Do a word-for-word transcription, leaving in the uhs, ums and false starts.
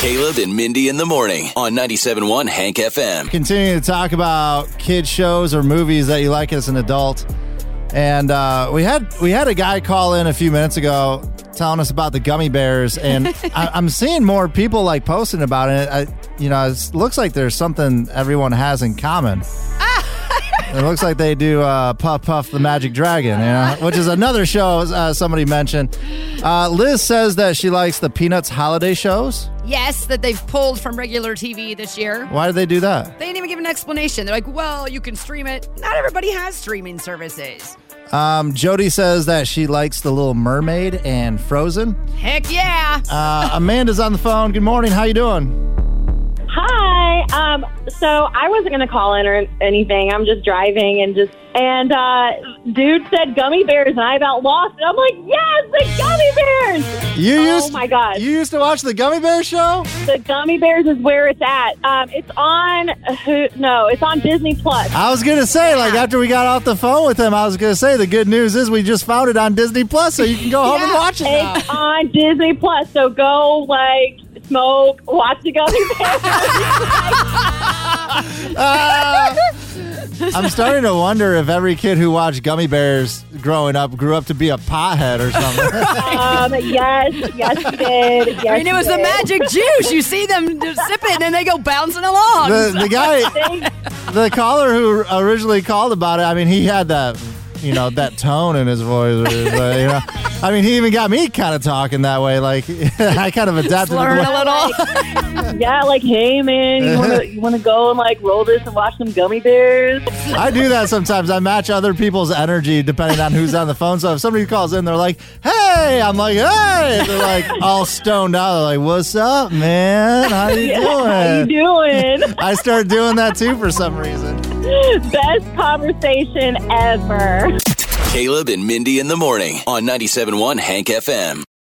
Caleb and Mindy in the morning on ninety-seven point one Hank F M. Continuing to talk about kid shows or movies that you like as an adult. And uh, we had we had a guy call in a few minutes ago telling us about the gummy bears, and I, I'm seeing more people like posting about it. I, you know, it looks like there's something everyone has in common. It looks like they do uh, Puff Puff the Magic Dragon, you know, which is another show uh, somebody mentioned. Uh, Liz says that she likes the Peanuts holiday shows. Yes, that they've pulled from regular T V this year. Why did they do that? They didn't even give an explanation. They're like, well, you can stream it. Not everybody has streaming services. Um, Jody says that she likes The Little Mermaid and Frozen. Heck yeah. Uh, Amanda's on the phone. Good morning. How you doing? Hi. Um, so I wasn't going to call in or anything. I'm just driving and just, and uh, dude said gummy bears and I about lost it. I'm like, yes, the gummy bears. You oh used, my God. You used to watch the Gummy Bear show? The Gummy Bears is where it's at. Um, it's on, uh, no, it's on Disney Plus. I was going to say, yeah. like, after we got off the phone with him, I was going to say the good news is we just found it on Disney Plus, so you can go home yeah. and watch it now. It's on Disney Plus, so go, like, smoke, watch the Gummy Bears. uh, I'm starting to wonder if every kid who watched Gummy Bears growing up grew up to be a pothead or something. um, yes, yes, he did. Yes, I mean, it was the magic juice. You see them just sip it, and they go bouncing along. The, the guy, the caller who originally called about it, I mean, he had that, you know, that tone in his voice. But, you know, I mean, he even got me kind of talking that way. Like, I kind of adapted. Slurring a little. Like, yeah, like, hey, man, you want to you want to go and, like, roll this and watch some Gummy Bears? I do that sometimes. I match other people's energy depending on who's on the phone. So if somebody calls in, they're like, hey, I'm like, hey. They're like all stoned out. They're like, what's up, man? How you yeah, doing? How you doing? I started doing that, too, for some reason. Best conversation ever. Caleb and Mindy in the morning on ninety-seven point one Hank F M.